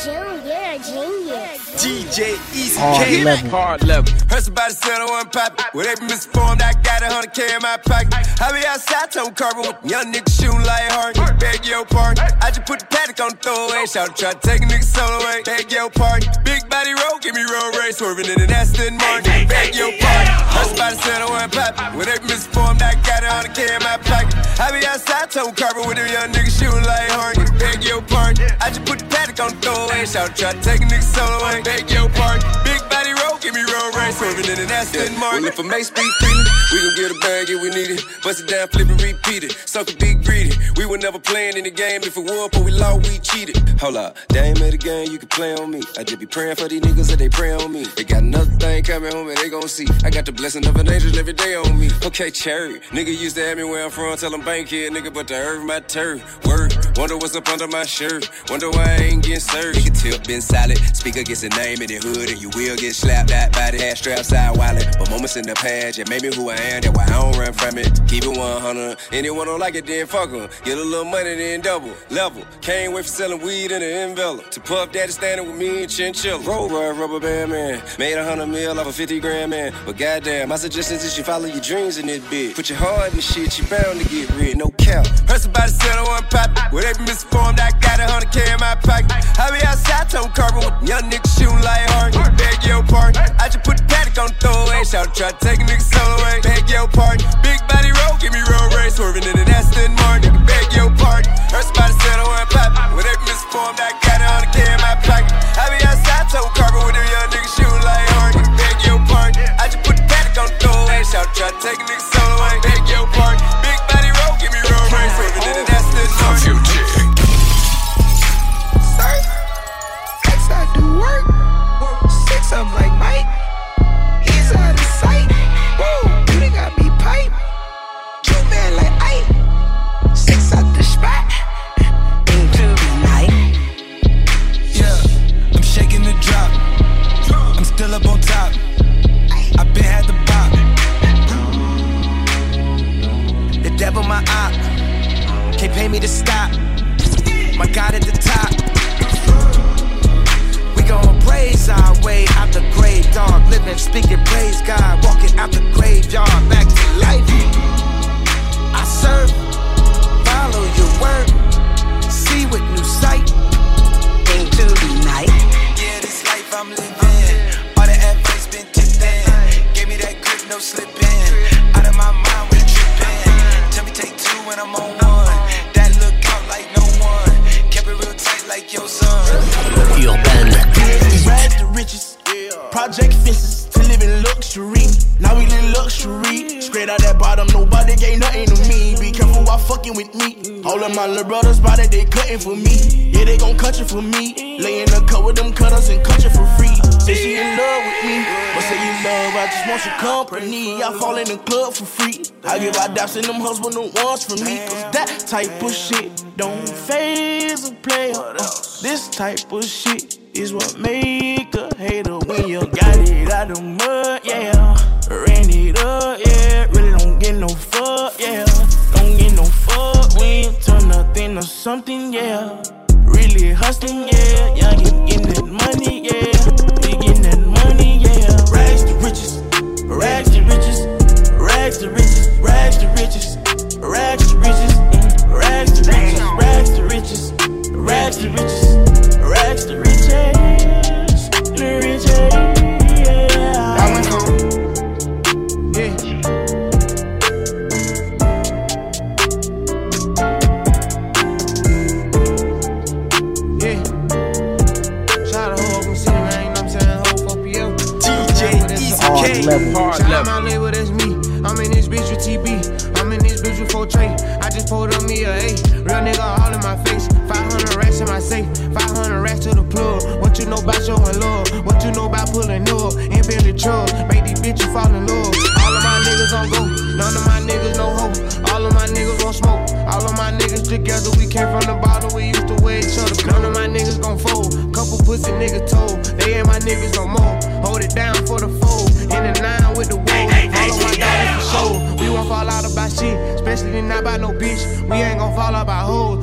Junior, genius. DJ Easy Hard level. Heard somebody said I wasn't poppin'. Well, they been misinformed. I got 100K in my pocket. I be outside, toting carbon with young niggas shooting like hard. Beg your pardon. I just put the paddock on the throwaway. Shout try to take a nigga solo away. Beg your pardon. Big body roll, give me road race. Swerving in an Aston Martin. Beg your pardon. Heard somebody said I wasn't poppin'. Well, they been misinformed. I got 100K in my pocket. I be outside, toting carbon with them young niggas shooting like hard. Beg your pardon. I just put the paddock on the throwaway. Shout try to take a nigga solo away. Beg your pardon. Big body roll, give me road race. Swerving in an Aston Martin. Well, if I make speed freely, we gon' get a bag if we need it. Bust it down, flip it, repeat it. Sucker big greedy. We were never playing in the game. If it won, but we lost, we cheated. Hold up, they ain't made a game, you can play on me. I just be praying for these niggas that they pray on me. They got another thing coming home and they gon' see. I got the blessing of an angel every day on me. Okay, cherry. Nigga used to have me where I'm from, tell them bank here, nigga, but the earth my turf. Word, wonder what's up under my shirt. Wonder why I ain't getting served. Nigga tip been solid. Speaker gets a name in the hood and you will get slapped. That body had straps side wallet. But moments in the past, yeah, made me who I am. That's why I don't run from it. Keep it 100. Anyone don't like it, then fuck 'em. Get a little money, then double. Level. Can't wait for selling weed in an envelope. To Puff Daddy standing with me and Chinchilla. Roll rubber band man. Made 100 mil off a 50 grand man. But goddamn, my suggestion is you follow your dreams in this bitch. Put your heart in the shit, you bound to get rid. No cap. Heard somebody said I wasn't poppin'. Well, they been misinformed. I got 100K in my pocket. I be outside, toting carbon with young niggas shooting like hard. Beg your pardon. I just put the paddock on the throwaway. Shout try to take a nigga solo away. Beg your pardon. Big body roll, give me road race. Swerving in an Aston Martin. Beg your pardon. Heard somebody said I wasn't poppin'. Well, they been misinformed. I got 100K in my pocket. I be outside, toting carbon with them young niggas shooting like hard. Beg your pardon. I just put the paddock on the throwaway. Shout try to take a nigga solo away. Beg your pardon. Big body roll, give me road race. Swerving in an Aston Martin. I do work. 6 up like Mike. He's out of sight. Whoa, you done got me pipe. True man like Ike. 6 out the spot. Into the night. Yeah, I'm shaking the drop. I'm still up on top. I been had the bop. The devil my op. Can't pay me to stop. My God at the top. Praise our way out the grave, dog. Living, speaking, praise God. Walking out the graveyard, back to life. I serve, follow your word. See with new sight. Into the night. Yeah, this life I'm living. All the advice been tipped in. Gave me that grip, no slipping. Out of my mind when tripping. Tell me take 2 when I'm on 1. That look out like no one. Kept it real tight like your son. Rags to riches, project fences to live in luxury. Now we live luxury. Straight out that bottom, nobody gave nothing to me. Be careful while fucking with me. All of my little brothers body, they cutting for me. Yeah, they gon' cut you for me. Lay in the cut with them cutters and cut you for free. Say she in love with me, but say you love, I just want your company. I fall in the club for free. I give out daps and them husband the ones for me. Cause that type of shit don't faze a player. This type of shit is what make a hater when you got it out the mud, yeah. Ran it up, yeah. Really don't get no fuck, yeah. Don't get no fuck when turn nothing to something, yeah. Really hustling, yeah. Y'all getting that money, yeah. We getting that money, yeah. Rags to riches, rags to riches, rags to riches, rags to riches, rags to riches, rags to riches, rags to riches, rags to riches, rags to riches. Hard level. My label, that's me. I'm in this bitch with TB. I'm in this bitch with 4 tray. I just pulled on me a A. Real nigga all in my face. 500 racks in my safe. 500 racks to the plug. What you know about showing love? What you know about pulling up? In Bentley truck. Make these bitches fall in love. All of my niggas on go. None of my niggas no hope. All of my niggas gon' smoke. All of my niggas together. We came from the bottom. We used to wear each other. None of my niggas gon' fold. Couple pussy niggas told. They ain't my niggas no more. Hold it down for the fold. In the 9 with the wool. All of my dollars for show. We won't fall out about shit. Especially not about no bitch. We ain't gon' fall out about hoes. Me and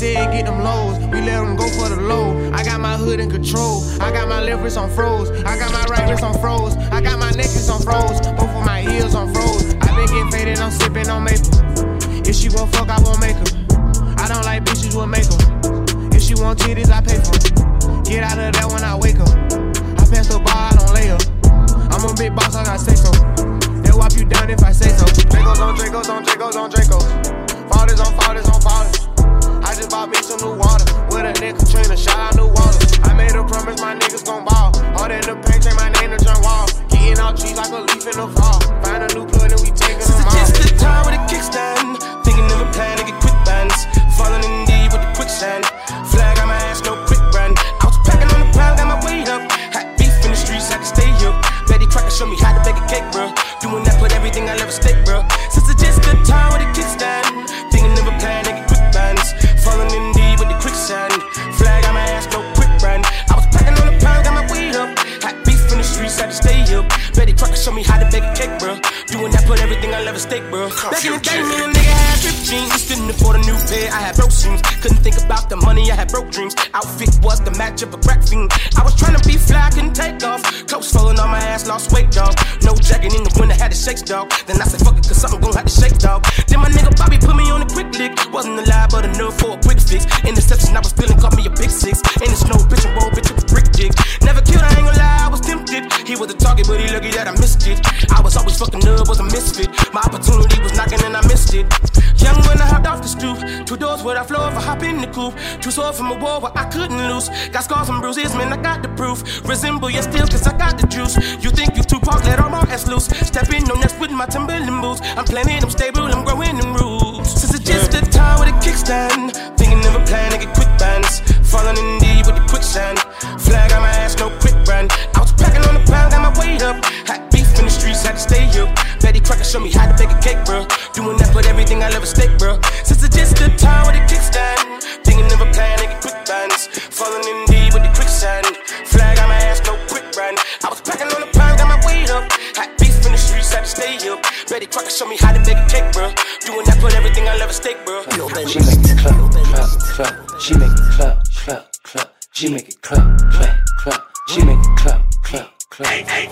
said get them lows, we let them go for the low. I got my hood in control, I got my left wrist on froze, I got my right wrist on froze, I got my necklace on froze, both of my heels on froze. I been getting faded, I'm sipping on maple. If she won't fuck, I won't make her. I don't like bitches, we'll make her. If she want titties, I pay for them. Get out of that when I wake up. I pass the bar, I don't lay up. I'm a big boss, I gotta say so. They'll wipe you down if I say so. Dracos on Dracos on Dracos on Dracos. Fathers on fathers on fathers. I just bought me some new water. With a nigga Katrina, shout out New Water. I made a promise my niggas gon' ball. All that in the paint, change my name to John Wall. Getting out trees like a leaf in the fall. Find a new plug and we taking them all. Just the time with a kickstand. Thinking of a plan to get quick bands. Falling in deep with the quicksand. Flag on my ass, no quick brand. I was packing on the pound, got my weight up. Had beef in the streets, had to stay up. Betty Crocker show me how to bake a cake, bro. Doing that, put everything I ever stake, bro. Since it's just the time with a kickstand. Thinking of a plan to get quick bands. Falling in deep with the quicksand. Flag on my ass, no quick brand. I was packing on the pound, got my weight up. Had beef in the streets, had to stay up. Betty Crocker show me how to bake a cake, bro. Doing that, put everything I ever stake, bro. Back in the day, me and a nigga had 15. Just couldn't afford a new pair, I had broke seams. Couldn't think about the money, I had broke dreams. Outfit was the match of a crack fiend. I was trying to be fly, couldn't take off. Clothes falling on my ass, lost weight, dog. No jacket in the winter, had to shake, dog. Then I said, fuck it, cause something gon' have to shake, dog. Then my nigga Bobby put me on a quick lick. Wasn't alive, but enough for a quick fix. Interception, I was feeling, caught me a big six. In the snow, bitch and roll, bitch, with a brick dick. Never killed, I ain't gon' lie, I was tempted. He was a target, but he lucky that I missed it. I was always fucking up, was a misfit. My opportunity was knocking and I missed it. Young when I hopped off the stoop. 2 doors where I floor if I hop in the coupe. Too sore from a war where I couldn't lose. Got scars and bruises, man, I got the proof. Resemble you still, cause I got the juice. You think you too park, let all my ass loose. Step in on next with my Timberland boots. I'm planning, I'm stable, I'm growing in roots. Since it's just the time with a kickstand. Thinking of a plan to get quick bands. Falling in deep with the quicksand. Flag on my ass, no quick brand. I was packing on the pound, got my weight up. Had beef in the streets, had to stay up. Betty Crocker show me how to bake a cake, bro. Doing that, put everything I ever stake, bro. Since it's just the time with a kickstand. Thinking of a plan to get quick bands. Falling in deep with the quicksand. Flag on my ass, no quick brand. I was packing on the pound, got my weight up. Had beef in the streets, had to stay up. Betty Crocker show me how to bake a cake, bro. Doing that, put everything I ever stake, bro. She make it clap, clap, clap. She make it clap, clap, clap. She make it clap, clap, clap. She make it clap, clap, clap.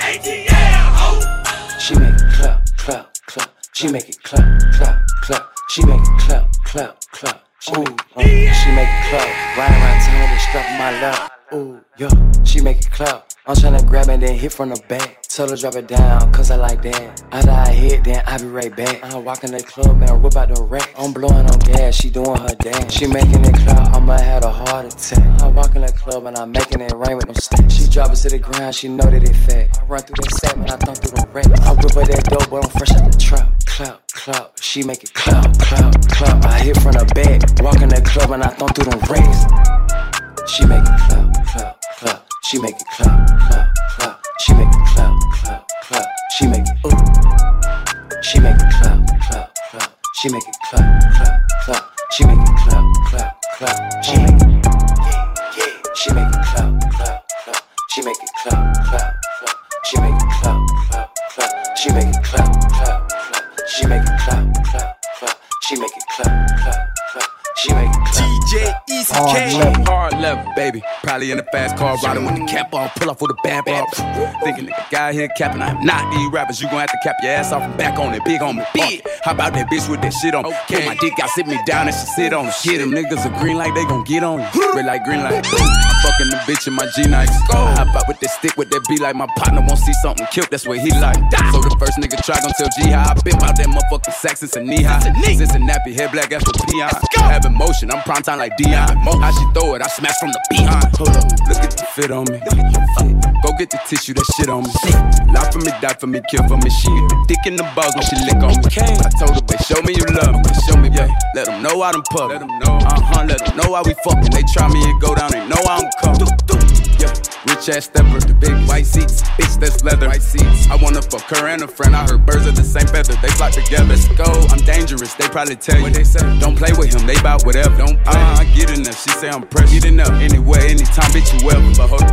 She make it clap, clap, clap. She make it clap, clap, clap. She make it clap, clap, clap. She make it clap. Riding around town with a strap in my lap. Ooh, yo, she make it clap. I'm tryna grab it, then hit from the back. Tell her drop it down, cause I like that. After I hit, then I be right back. I walk in the club and whip out the rack. I'm blowing on gas, she doing her dance. She making it clap, I'ma have a heart attack. I walk in the club and I'm making it rain with them stacks. She drop it to the ground, she know that it fat. I run through that sack, man, I thump through the rack. I whip her that dope, but I'm fresh out the trap. Clap, clap, she make it clap, clap, clap. I hit from the back, walk in the club and I thump through them racks. She make it clap, clap, clap. She make it clap, clap, clap. She make it clap, clap, clap. She make it ooh. She make it clap, clap, clap. She make it clap, clap, clap. She make it clap, clap, clap. She make it yeah. She make it clap, clap, clap. She make it clap, clap, clap. She make it clap, clap, clap. She make it clap, clap, clap. She make it clap, clap, clap. She make it clap, clap, clap. She make it clap. TJ Easy K. Hard level, baby. Probably in a fast car, riding with the cap on, pull off with a bad ball. Thinking nigga guy here capping, I'm not these rappers. You gon' have to cap your ass off and back on it, big on me. Big. How about that bitch with that shit on? Kill my dick, I sit me down and she sit on it. Get them niggas a green light, they gon' get on you. Red light, green light. I'm fucking the bitch in my G-Nikes. I hop out with that stick, with that beat like my partner won't see something killed, that's what he like. So the first nigga try gon' tell G how I been out that motherfucking sack since a knee high. Cincinnati, head black ass with peon. Having motion, I'm prime time like Dion. How she throw it, I smash from the behind. Hold up, look at the fit on me. Go get the tissue, that shit on me. Lie for me, die for me, kill for me. She get the dick in the balls when she lick on me. I told her, babe, show me you love me. Show me, yeah. Let them know I done puff. Let them know. Let them know how we fucking. They try me and go down, they know I'm coming. Yeah, rich ass stepper, the big white seats. Bitch, that's leather. White seats. I wanna fuck her and a friend. I heard birds of the same feather. They flock together. Let's go. I'm dangerous. They probably tell you what they say. Don't play with him. They bout whatever. Don't play. I get enough. She say I'm precious. Get enough. Anywhere, anytime, bitch, you ever. But hold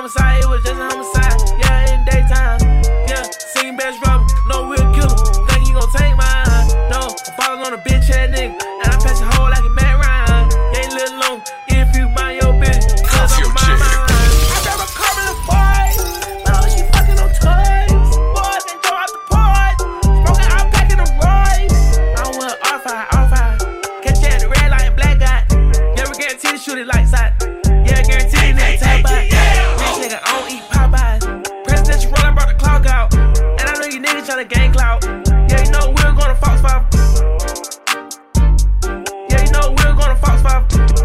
homicide, it was just a homicide. Yeah, in daytime. Yeah, seen best rubber, no real killer. Think you gon' take mine? No, I'm falling on a bitch head nigga, and I pass a hole like a Matt Ryan. You ain't little long if you mind your business. Cause I'm mind my line. I grab a couple of boys, no, she fucking on toys. Boys and throw out the pod, smoking out packing the Royce. I want R5. Catch you at the red light, black guy. Never guarantee to shoot it like side. Yeah, guarantee that tap by. Rich nigga, I don't eat Popeyes. Presidential roll, I brought the clock out. And I know you niggas tryna gang clout. Yeah, you know we're gonna Fox 5. Yeah, you know we're gonna Fox 5.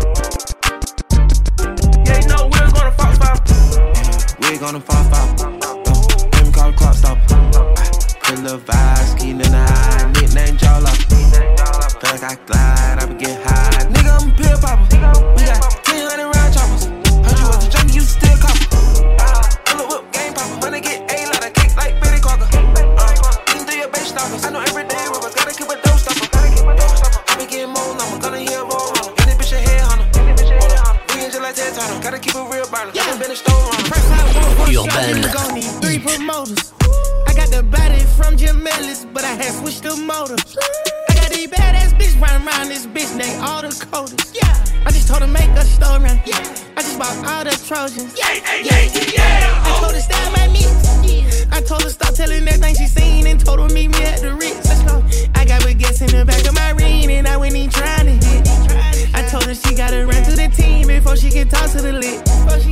Yeah, you know we're gonna Fox 5. We're gonna Fox 5. Let me call the clock stop. Put a little vibe, skiing in the eye. Nickname Jawla. Feel like I glide, I be get high. Nigga, I'm a pill popper. We got 1000 round choppers. Heard you was a junkie, you still copper. Pull up whip, game popper. When they get a lot of cake like Betty Crocker. Eating through your base stoppers. I know every day rappers gotta keep a dope stopper. I be getting more number, gonna hear roll runner. And this bitch a head hunter. We ain't just like Ted Turner. Gotta keep a real burner. Yeah, been a stone runner. First time I want one shot, gon' need 3 promoters. I got the body from Jim Ellis, but I had switched the motor. I got these badass bitch running around this bitch named all the coders. Yeah, I just told her make a story. Yeah, I just bought all the Trojans. Yeah. I told her style my mix. I told her stop telling everything she seen and told her meet me at the Ritz. Let's go. I got with gas in the back of my ring and I went in trying to hit. I told her she gotta run to the team before she can talk to the lit.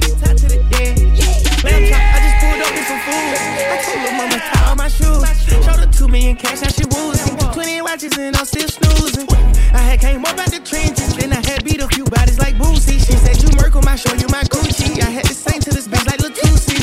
I just pulled up with some food. I told her mama tie all my shoes. Showed her 2 million cash, now she woozing. 20 watches and I'm still snoozing. I had came up out the trenches, then I had beat a few bodies like Boosie. She said you Merkle, I show you my Gucci. I had to sing to this bitch like Latusi.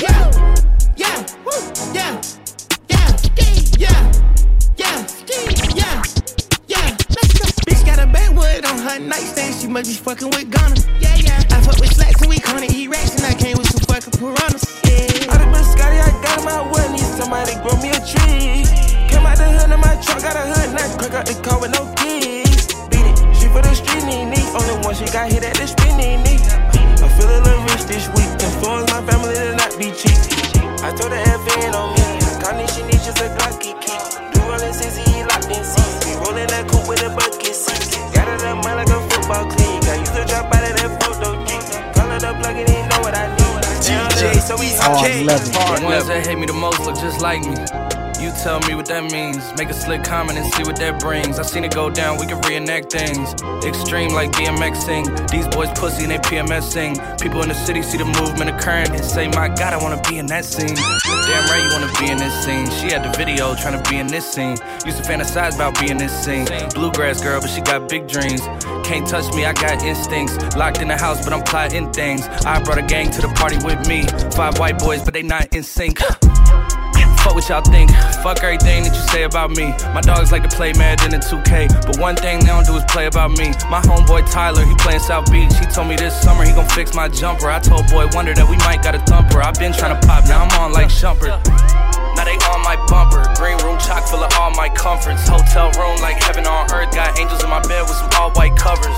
Yeah. Bitch got a backwood on her nightstand. She must be fucking with Gunna. Yeah. I fuck with slacks and we gonna eat racks and I came with some fucking piranhas. I done been Scotty, I got my way. Need somebody grow me a tree. Came out the hood in my truck, got a hood, now crack out the car with no keys. Beat it, she for the street, knee. Only one she got hit at the street, knee. I feel a little rich this week. Influence my family to not be cheap. I told her FN on me. Connie, she needs just a Glocky key. Do rollin' 60, locked in seats. We rollin' that coupe with a bucket seat. Got it up, man, like a football clean. I used to drop out of that photo geek. Call it up, plug it in, know what I need. DJ, so we okay. The ones that hate me the most look just like me. You tell me what that means. Make a slick comment and see what that brings. I seen it go down, we can reenact things. Extreme like BMX sing. These boys pussy and they PMS sing. People in the city see the movement occurring and say, my God, I wanna be in that scene. Damn right you wanna be in this scene. She had the video trying to be in this scene. Used to fantasize about being this scene. Bluegrass girl, but she got big dreams. Can't touch me, I got instincts. Locked in the house, but I'm plotting things. I brought a gang to the party with me. 5 white boys, but they not in sync. Fuck what y'all think, fuck everything that you say about me. My dogs like to play Madden and 2K, but one thing they don't do is play about me. My homeboy Tyler, he playin' South Beach. He told me this summer he gon' fix my jumper. I told Boy Wonder that we might got a thumper. I been tryna pop, now I'm on like Shumpert. Now they on my bumper. Green room chock full of all my comforts. Hotel room like heaven on earth. Got angels in my bed with some all white covers.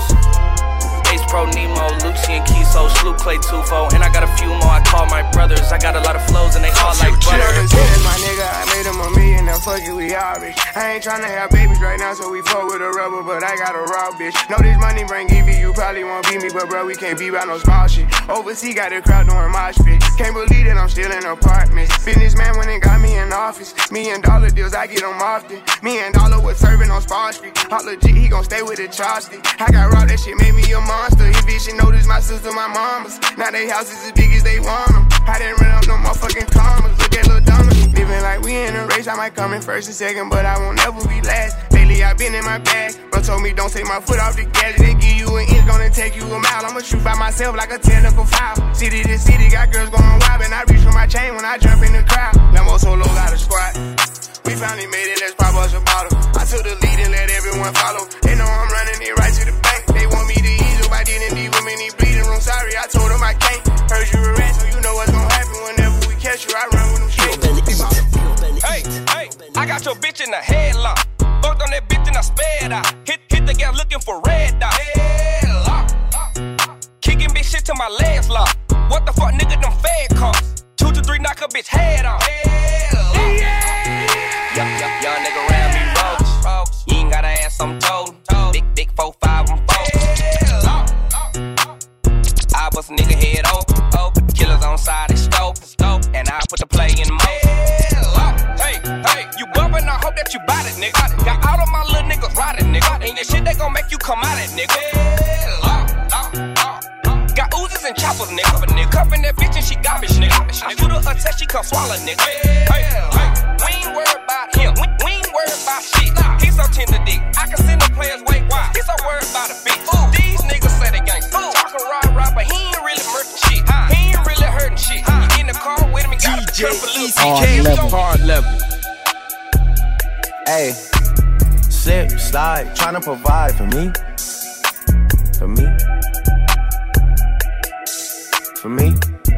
Ace Pro Nemo, Lucian Kiso, Sloop Clay Tufo, and I got a few more I call my brothers. I got a lot of flows and they all like butter. My nigga, I made him $1 million, now fuck it, we all rich. I ain't tryna have babies right now, so we fuck with a rubber, but I got a raw bitch. Know this money bring Evie, you probably won't beat me, but bro, we can't be about no small shit. Overseas got the crowd doing mosh pit. Can't believe that I'm still in apartments. Businessman went and got me in office. $1 million deals, I get them often. $1 million was serving on Spar Street. All legit, he gon' stay with the chopstick. I got raw, that shit made me a monster. He bitch, she noticed my sister, my mamas. Now they houses as big as they want them. I didn't run up no motherfucking commas. Look at Lil Dummy. Living like we in a race, I might come in first and second, but I won't never be last. Lately I been in my bag. Bro told me don't take my foot off the gas. They give you an inch, gonna take you a mile. I'ma shoot by myself like a technical foul. City to city, got girls going wild, and I reach for my chain when I jump in the crowd. Lambo Solo got a squad. We finally made it, let's pop us a bottle. I took the lead and let everyone follow. They know I'm running it right to the bank. They want me to ease up, I didn't need women in bleeding room. Sorry, I told them I can't. Heard you a rat, so you know what's gonna happen whenever we catch you. I run with them straight. Hey, I got your bitch in a headlock. Fucked on that bitch and I sped out. Hit the gas looking for red dot. Headlock. Kicking bitch shit till my legs lock. What the fuck, nigga, them fed costs. knock a bitch head on. Young nigga around me rogues. You ain't gotta ask, I'm told. Big 4-5, I'm I bust a nigga head open. Killers on side, they stove. And I put the play in motion. Hey, you bumpin', I hope that you bout it, nigga. Got all of my little niggas riding, nigga. And this shit, they gon' make you come out it, nigga. Got Uzis and choppers, nigga. Cuffin' that bitch and she garbage, nigga. I shoot her a test, she come swallow, nigga. Hey, we ain't worried about him. We ain't worried about shit. He's so tender dick. I can send the players way wide. He's so worried about a bitch. These niggas say they gangsta. Talkin' rah, but he ain't really murking shit. He ain't really hurting shit. You get in the car with him and got the trip a little hard level. Hey, slip, slide, tryna provide for me. For me. For me.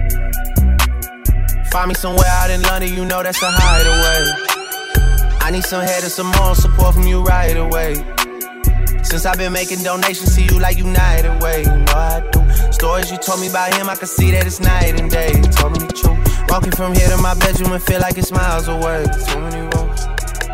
Find me somewhere out in London, you know that's a hideaway. I need some head and some moral support from you right away. Since I've been making donations to you like United Way, you know I do. Stories you told me about him, I can see that it's night and day. You told me the truth. Walking from here to my bedroom and feel like it's miles away. Too many roads.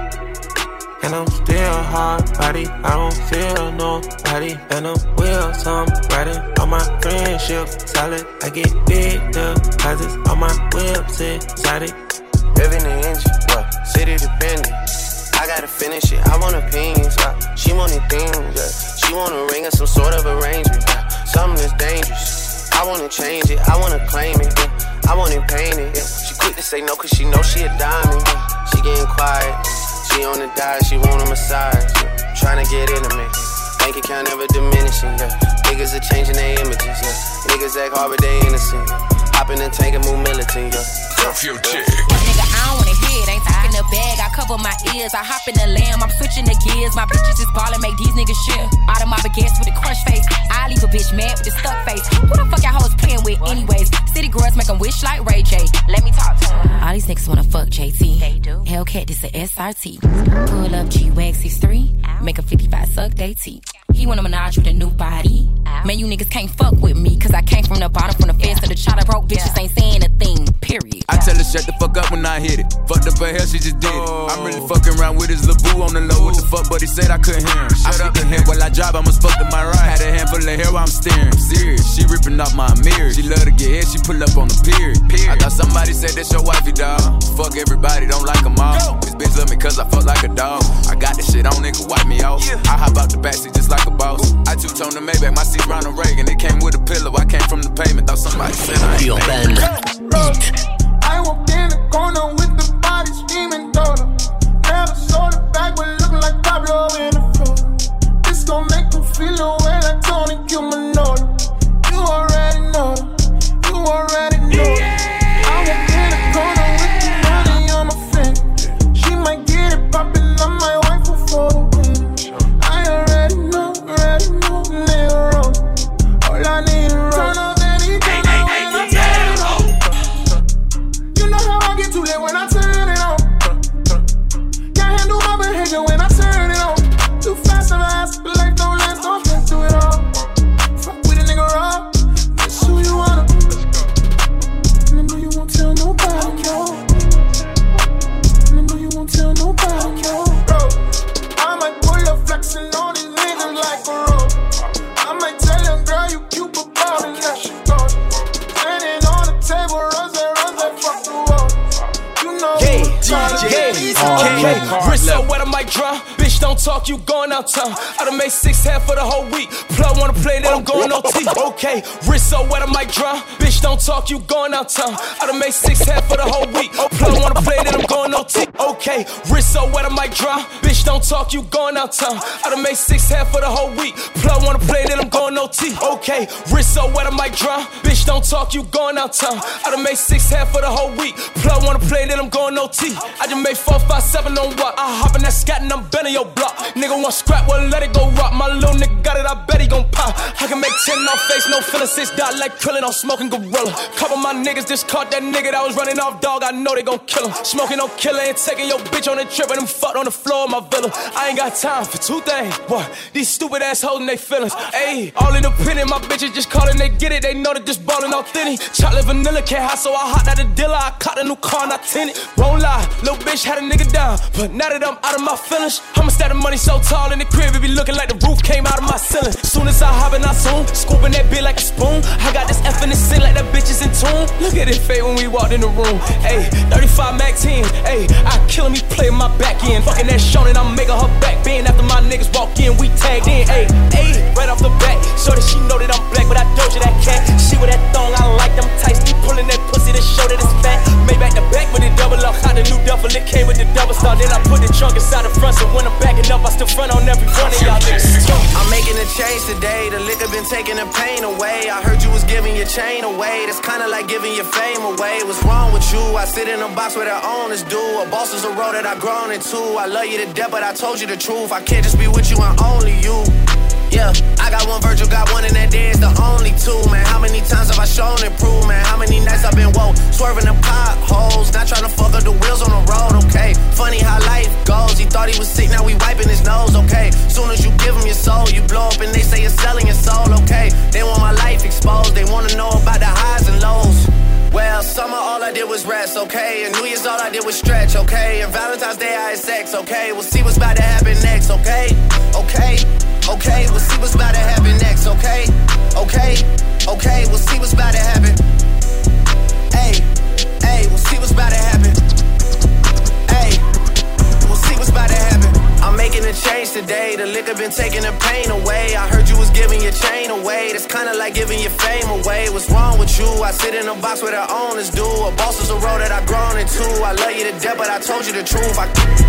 And I'm still hard body, I don't feel nobody. And I'm will some riding on my friendship solid. I get big deposits on my whips exotic. Living the engine, city dependent. I gotta finish it, I want opinions, she wanted things, she want a ring or some sort of arrangement, something that's dangerous. I wanna change it, I wanna claim it, I want it painted, She quick to say no cause she know she a diamond, She getting quiet, she on the diet, she want a massage, Tryna get intimate, bank account never diminishing, Niggas are changing their images, Niggas act hard but they innocent, Hop in the tank and move militant, Nigga, I don't wanna hear it. Ain't talking the bag, I cover my ears. I hop in the lamb, I'm switching the gears. My bitches is ballin', make these niggas share. Out of my baguettes with a crush face. I leave a bitch mad with a stuck face. Who the fuck y'all hoes playin' with anyways? City girls make them wish like Ray J. Let me talk to them. All these niggas wanna fuck JT. They do. Hellcat, this a SRT. Pull up G-Wag 6'3". Make a 55 suck they teeth. He wanna menage with a new body. Man, you niggas can't fuck with me, cause I came from the bottom, from the fence to the chopper. Broke bitches ain't saying a thing, period. I tell her shut the fuck up when I hit it. Fucked up her hair, she just did it. I'm really fucking around with his LaBoo on the low. What the fuck, but he said I couldn't hear him. Shut up and head while I drive, I'ma fuck to my right. Had a handful of hair while I'm steering. I'm serious, she ripping off my mirror. She love to get hit, she pull up on the period. I thought somebody said that's your wifey, dog. Fuck everybody, don't like them all. This bitch love me cause I fuck like a dog. I got this shit on, nigga, wipe me off. I hop out the backseat just like a boss. I two-tone the Maybach, my seat Ronald Reagan. It came with a pillow, I came from the pavement. Thought somebody said I ain't I walked in the corner with the body screaming daughter. Never saw the back, but looking like Pablo in the floor. This gon' make them feel away like Tony Cumanolo. You already know, you already know. I walked in the corner with the money on my finger. She might get it poppin', I might wife her for the win. I already know, nigga wrong. All I need is turn up any time when I turn it on. You know how I get too late when I turn it on. Can't handle my behavior when I turn it on. Too fast and fast, but life don't last, don't stress to it all. Fuck with a nigga raw, that's who you wanna. And I know you won't tell nobody, yo. And I know you won't tell nobody, yo. Bro, I might pull up flexing on these niggas like a rope. I might tell your girl you cute, but ballin' that she goes. Standing on the table, rose, fuck the wall. You know Wrist so wet, I might drown. Bitch, don't talk, you going out town. I done made 6 half for the whole week. Plug wanna play, then I'm going OT. Okay, wrist so wet, I might drown. Bitch, don't talk, you going out town. I done made 6 half for the whole week. Plug wanna play, then I'm going OT. Okay, wrist so wet, I might drown. Bitch, don't talk, you going out town. I done made 6 half for the whole week. Plug wanna play, then I'm going OT. Okay, wrist so wet, I might drown. Bitch, don't talk, you going out town. I done made 6 half for the whole week. Plug wanna play, then I'm going OT. I just made 4, 5, 7 on what? I hop in that scat and I'm bending your block. Nigga want scrap, well let it go rock. My little nigga got it, I bet he gon' pop. I can make 10 off face, no feeling 6 dot like Krillin, I'm smoking gorilla. Couple my niggas just caught that nigga that was running off dog, I know they gon' kill him. Smoking, don't kill him. Still ain't taking your bitch on a trip and them fucked on the floor of my villa. I ain't got time for two things. What? These stupid ass holding they feelings. Ayy, all independent, my bitches just calling, they get it. They know that this ballin' authentic. Chocolate vanilla can't hide, so I hopped out the dealer. I caught a new car and I tinted. Won't lie, little bitch had a nigga down. But now that I'm out of my feelings, I'ma stack the money so tall in the crib, it be looking like the roof came out of my ceiling. Soon as I hop in, I zoom, scooping that bitch like a spoon. I got this F in the sin like that bitch is in tune. Look at it fade when we walked in the room. Ayy, 35 Mac 10. Ayy, I kill him, he play my back end. Fucking that Sean and I'm making her back bend. After my niggas walk in, we tagged in. Ayy, right off the bat, so that she know that I'm black, but I doja that cat. She with that thong, I like them tights. Keep pulling that pussy to show that it's fat. Made back the back with it double up. How the new duffel, it came with the double star. Then I put the trunk inside the front, so when I'm backing up, I still front on every one of y'all niggas. I'm making a change today. The liquor been taking the pain away. I heard you was giving your chain away. That's kinda like giving your fame away. What's wrong with you? I sit in a box where the owners do. A boss is a road that I've grown into. I love you to death, but I told you the truth. I can't just be with you and only you. Yeah, I got one Virgil, got one, and that day is the only two, man. How many times have I shown improvement? How many nights I've been woke, swerving the potholes, not trying to fuck up the wheels on the road, okay? Funny how life goes, he thought he was sick, now we wiping his nose, okay? Soon as you give him your soul, you blow up and they say you're selling your soul, okay? They want my life exposed, they wanna know about the highs and lows. Well, summer all I did was rest, okay? And New Year's all I did was stretch, okay? And Valentine's Day I had sex, okay? We'll see what's about to happen next, okay? Okay, okay, we'll see what's about to happen next, okay? Okay, okay, we'll see what's about to happen. Hey, hey, we'll see what's about to happen. Hey, we'll see what's about to happen. I'm making a change today. The liquor been taking the pain away. I heard you was giving your chain away. That's kinda like giving your fame away. What's wrong with you? I sit in a box where the owners do. A boss is a road that I've grown into. I love you to death, but I told you the truth.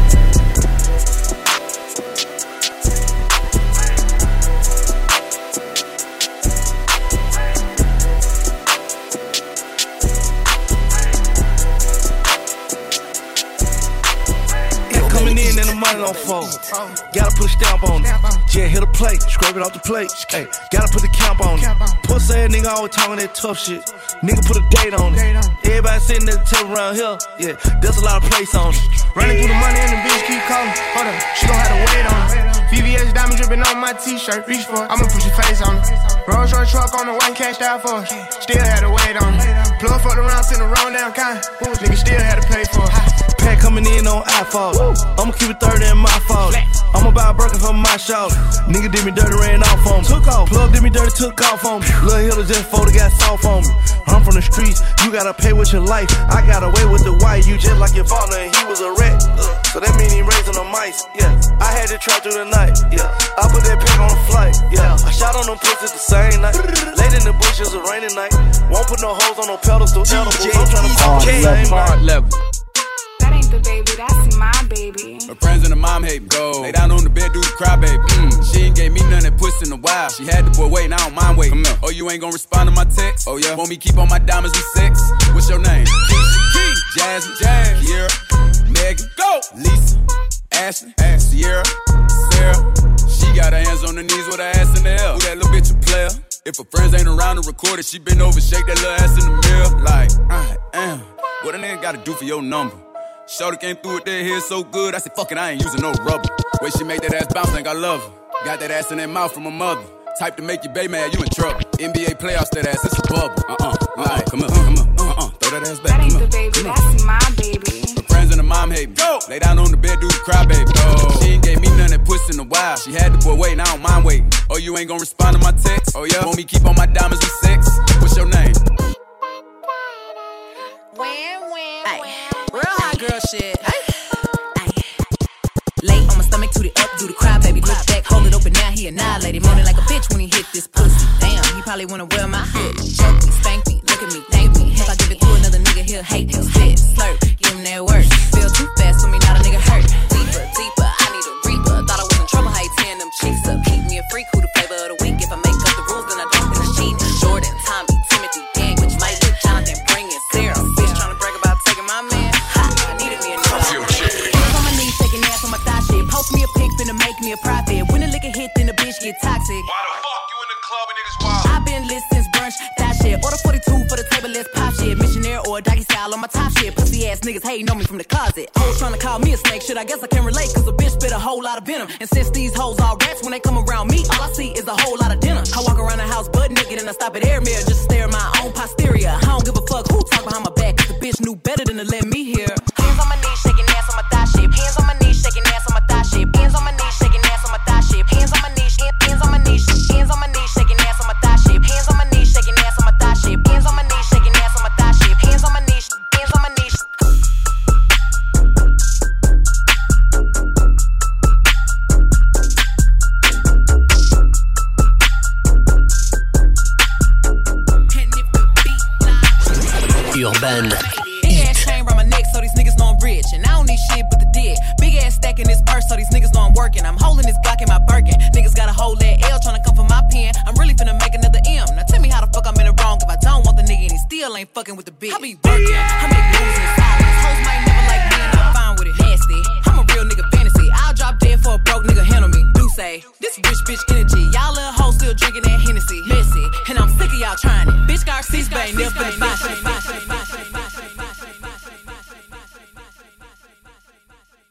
And the money don't fold. Gotta put a stamp on it. Jet hit a plate, scrape it off the plate. Hey, gotta put the camp on it. Pussy ass nigga always talking that tough shit. Nigga put a date on it. Everybody sitting at the table around here. Yeah, there's a lot of place on it. Running through the money and the bitch keep calling. Hold up, she gon' have to wait on it. VVS diamond dripping on my t-shirt. Reach for it, I'ma put your face on it. Rolls Royce truck on the white, cashed out for it. Still had to wait on it. Plug fucked around, sent the wrong down kind. Nigga still had to pay for it. Pack coming in on iPhone. I'ma keep it 30 in my fault. I'ma buy a burger for my show. Nigga did me dirty, ran off on me. Took off. Plug did me dirty, took off on me. Lil' Hiller just folded, got soft on me. I'm from the streets, you gotta pay with your life. I got away with the white, you just like your father and he was a rat. So that mean he raising the mice, yeah. I had to try through the night, yeah. I put that pack on the flight, yeah. I shot on them pussies the same night. Late in the bush, it was a rainy night. Won't put no hoes on no pedestals. I'm trying to fuck the same hard level. That ain't the baby, that's my baby. Her friends and her mom hate me. Go. Lay down on the bed, do the cry, baby. She ain't gave me none that puss in a while. She had the boy waiting, I don't mind waiting. Oh, you ain't gon' respond to my text? Oh, yeah. Want me keep on my diamonds with sex? What's your name? Key, Jasmine, Kiera, Megan, go. Lisa, Ashley, Sierra, Sarah. She got her hands on her knees with her ass in the air. Who that little bitch a player? If her friends ain't around to record it, she been over, shake that little ass in the mirror. Like, I am. What a nigga gotta do for your number? Shorty came through with that hair so good, I said, fuck it, I ain't using no rubber. Way she make that ass bounce, think I love her. Got that ass in that mouth from her mother. Type to make you bae mad, you in trouble. NBA playoffs, that ass, it's a bubble. Like, come on, throw that ass back. That ain't the baby, that's my baby. Her friends and her mom hate me. Go. Lay down on the bed, do the cry, baby. Oh. She ain't gave me none that puss in a while. She had the boy waiting, I don't mind waiting. Oh, you ain't gon' respond to my text? Oh, yeah? Want me keep on my diamonds with sex? What's your name? Real hot girl shit. Lay on my stomach to the up, do the cry, baby. Look back, hold it open, now he annihilated. Moaning like a bitch when he hit this pussy. Damn, he probably wanna wear my hood. Choke me, spank me, look at me, thank me. If I give it to another nigga, he'll hate him. Spit, slurp, give him that work. Feel too fast for me, not a nigga hurt. Deeper, deeper, I need a reaper. Thought I was in trouble, how you tearing them cheeks up. Keep me a freak, who the flavor of the week. If I make up the rules, then I don't think it's cheating. Jordan, Tommy, Timothy, gang, which might look Jonathan, bring in Sarah. Bitch trying to brag about taking my man. Post me a pic, finna make me a profit. When the liquor hit, then the bitch get toxic. Why the fuck you in the club and niggas wild? I've been lit since brunch, that shit. Order 42 for the table, let's pop shit. Missionary or doggy style on my top shit. Pussy ass niggas hating on me from the closet. Hoes trying to call me a snake, shit, I guess I can relate, cause a bitch spit a whole lot of venom. And since these hoes all rats, when they come around me, all I see is a whole lot of dinner. I walk around the house butt naked and I stop at air mirror just to stare at my own posterior. I don't give a fuck who talk behind my back, cause the bitch knew better than to let me hear. Hands on my knees, shaking ass on my thigh shape. Hands on my knees, shaking ass on my thigh shape. Hands on my knees, shaking ass on my thigh shape. Hands on my knees, hands on my knees, hands on my knees, shaking ass on my thigh shape. Hands on my knees, shaking ass on my thigh shape. Hands on my knees, shaking ass on my thigh shape. Hands on my knees, hands on my knees. Urban. Big ass chain around my neck so these niggas know I'm rich. And I don't need shit but the dick. Big ass stack in this purse so these niggas know I'm working. I'm holding this Glock in my Birkin. Niggas got a whole that L tryna come for my pen. I'm really finna make another M. Now tell me how the fuck I'm in the wrong if I don't want the nigga and he still ain't fucking with the bitch. I be working. I make